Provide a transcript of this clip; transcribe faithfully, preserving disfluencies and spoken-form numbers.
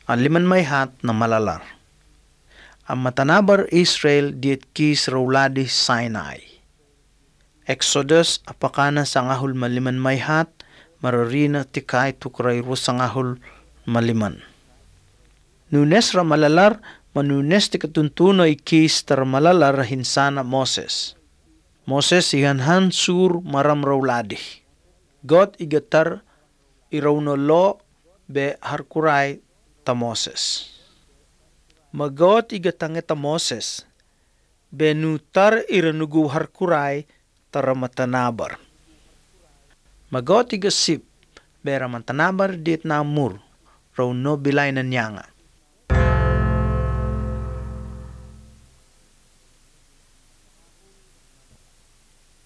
aliman mayhat na malalar. Ang matanabar Israel diet kis rawladi Sinai. Exodus apakana sangahul maliman mayhat mararina tikay tukray ro sangahul maliman. Nunes ra malalar manunes ti katuntuno ikis tar malalar hinsana Moses. Moses ihanhan sur maram rawladi. God igatar irawno be harkuray ta Moses. Magot igatange ta Moses be nutar iranugu harkuray tara matanabar. Magot igasip be ramatanabar dit namur raw no bilay na niyanga.